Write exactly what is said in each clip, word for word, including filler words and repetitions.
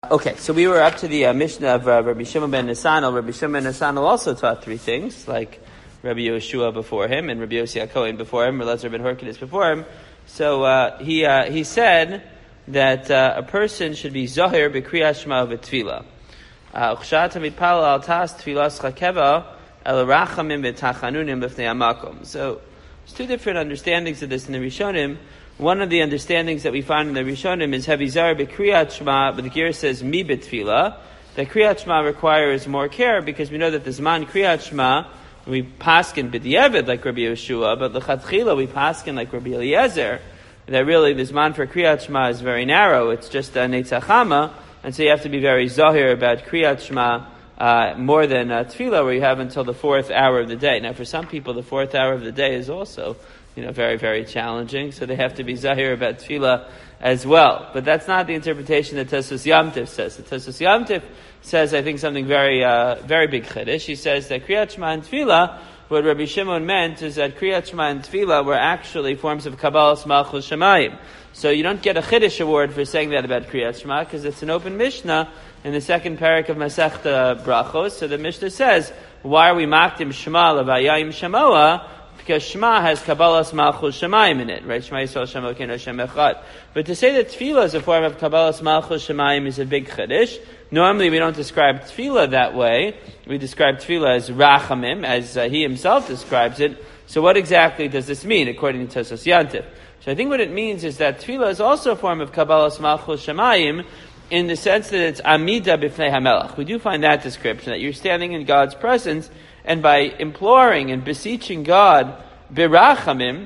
Okay, so we were up to the uh, Mishnah of uh, Rabbi Shimon ben Nisanel. Rabbi Shimon ben Nisanel also taught three things, like Rabbi Yoshua before him and Rabbi Yossi HaKohen before him, Elazar ben Horkidis before him. So uh, he uh, he said that uh, a person should be Zohir b'kriyat Shema v'tfila. Uchshat mitpalel al tas tfilas chakeva el rachamim v'tachanunim b'fnei hamakom. So there's two different understandings of this in the Rishonim. One of the understandings that we find in the Rishonim is Havizar b'kriyat Shema, but the Ger says mi b'tfila. The kriyat Shema requires more care because we know that the Zman kriyat Shema we paskin b'diavad like Rabbi Yoshua, but l'chatchila we paskin like Rabbi Eliezer. That really the Zman for kriyat Shema is very narrow. It's just a netzachama, and so you have to be very zahir about kriyat Shema uh, more than uh, tefillah, where you have until the fourth hour of the day. Now, for some people, the fourth hour of the day is also you know, very, very challenging. So they have to be zahir about tefillah as well. But that's not the interpretation that Tosfos Yom Tov says. The Tosfos Yom Tov says, I think, something very, uh, very big chiddush. He says that Kriyat Shema and tefillah, what Rabbi Shimon meant is that Kriyat Shema and tefillah were actually forms of Kabbalas Malchus Shemayim. So you don't get a chiddush award for saying that about Kriyat Shema, because it's an open Mishnah in the second parak of Masechta Brachos. So the Mishnah says, why are we makdim Shema l'vayayim Shemoah? Because Shema has Kabbalas Malchus Shemayim in it, right? Shema Yisrael Shem Elokeinu Hashem Echad. But to say that tefillah is a form of Kabbalas Malchus Shemayim is a big chiddush. Normally we don't describe tefillah that way. We describe tefillah as rachamim, as uh, he himself describes it. So what exactly does this mean, according to Tosfos Yom Tov? So I think what it means is that tefillah is also a form of Kabbalas Malchus Shemayim in the sense that it's Amida B'fnei HaMelech. We do find that description, that you're standing in God's presence, and by imploring and beseeching God, birachamim,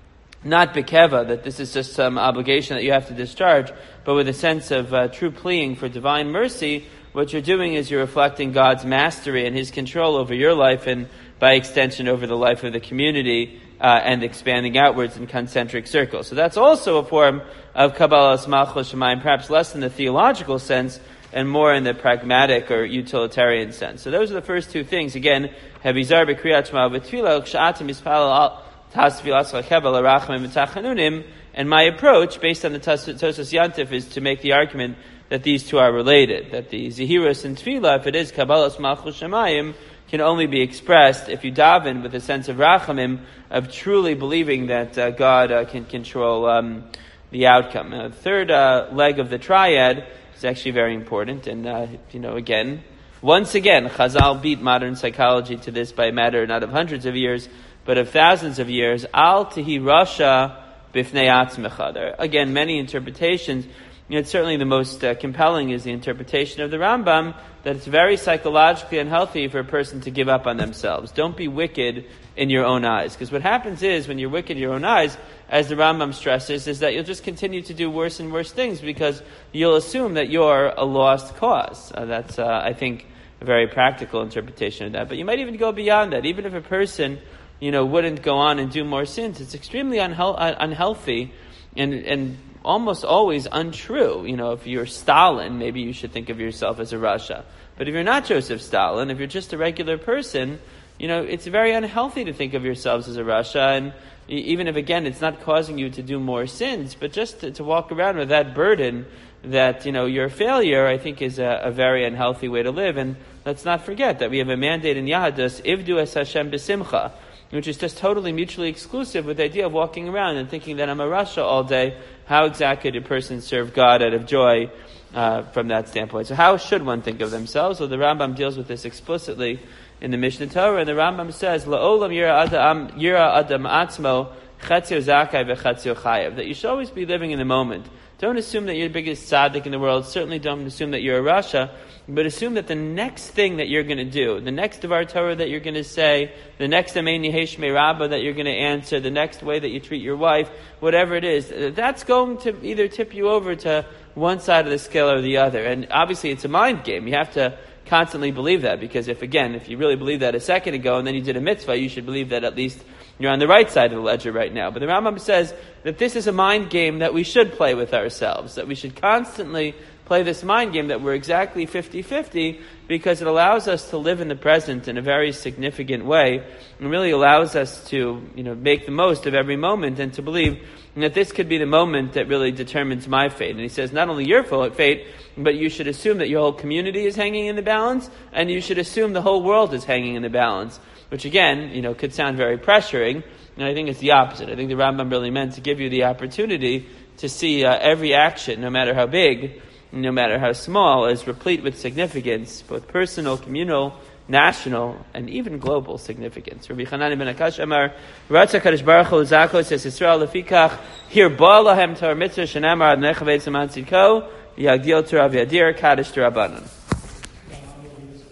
not bekeva, that this is just some obligation that you have to discharge, but with a sense of uh, true pleading for divine mercy, what you're doing is you're reflecting God's mastery and His control over your life and, by extension, over the life of the community uh, and expanding outwards in concentric circles. So that's also a form of Kabbalas Malchus Shemayim, perhaps less in the theological sense, and more in the pragmatic or utilitarian sense. So those are the first two things. Again, Havizar b'kriyat Shema v'tfila, k'sha'atim mispalel al tas tfilas l'cheva l'rachamim v'tachanunim. And my approach, based on the Tosfos Yom Tov, is to make the argument that these two are related. That the zehirus and tefillah, if it is Kabbalas Malchus Shemayim, can only be expressed if you daven with a sense of rachamim, of truly believing that uh, God uh, can control um, the outcome. Now, the third uh, leg of the triad is actually very important, and uh, you know, again, once again, Chazal beat modern psychology to this by a matter not of hundreds of years, but of thousands of years. Al tihi rasha b'fnei atzmecha. There are, again, many interpretations. You know, it's certainly the most uh, compelling is the interpretation of the Rambam, that it's very psychologically unhealthy for a person to give up on themselves. Don't be wicked in your own eyes. Because what happens is, when you're wicked in your own eyes, as the Rambam stresses, is that you'll just continue to do worse and worse things because you'll assume that you're a lost cause. Uh, that's, uh, I think, a very practical interpretation of that. But you might even go beyond that. Even if a person, you know, wouldn't go on and do more sins, it's extremely unhe- unhealthy and, and almost always untrue. You know, if you're Stalin, maybe you should think of yourself as a Rasha. But if you're not Joseph Stalin, if you're just a regular person, you know, it's very unhealthy to think of yourselves as a Rasha, and even if, again, it's not causing you to do more sins, but just to, to walk around with that burden that, you know, your failure, I think, is a, a very unhealthy way to live. And let's not forget that we have a mandate in Yahadus, Ivdu es Hashem b'simcha, which is just totally mutually exclusive with the idea of walking around and thinking that I'm a Rasha all day. How exactly did a person serve God out of joy uh, from that standpoint? So how should one think of themselves? Well, the Rambam deals with this explicitly in the Mishnah Torah, and the Rambam says, "La'olam yira adam yira adam atzmo chatzio zakai v'chatzio chayav." That you should always be living in the moment. Don't assume that you're the biggest tzaddik in the world. Certainly don't assume that you're a Rasha, but assume that the next thing that you're going to do, the next Devar Torah that you're going to say, the next Amen Yehesh Me'Rabba that you're going to answer, the next way that you treat your wife, whatever it is, that's going to either tip you over to one side of the scale or the other. And obviously it's a mind game. You have to constantly believe that, because if, again, if you really believed that a second ago and then you did a mitzvah, you should believe that at least you're on the right side of the ledger right now. But the Rambam says that this is a mind game that we should play with ourselves, that we should constantly play this mind game that we're exactly fifty-fifty, because it allows us to live in the present in a very significant way, and really allows us to, you know, make the most of every moment and to believe that this could be the moment that really determines my fate. And he says, not only your fate, but you should assume that your whole community is hanging in the balance, and you should assume the whole world is hanging in the balance, which again, you know, could sound very pressuring. And I think it's the opposite. I think the Rambam really meant to give you the opportunity to see uh, every action, no matter how big, no matter how small, is replete with significance, both personal, communal, national, and even global significance. Rabbi Chanani ben Akash Amar, Ratza Kadosh Baruch Hu L'Zakos Es Yisrael Lefikach, Hir Ba Lahem Torah Mitzvah Shenamar Ad Nechavet Saman Tzidko, Yagdil Torah V'Yadir Kadosh D'Rabbanan.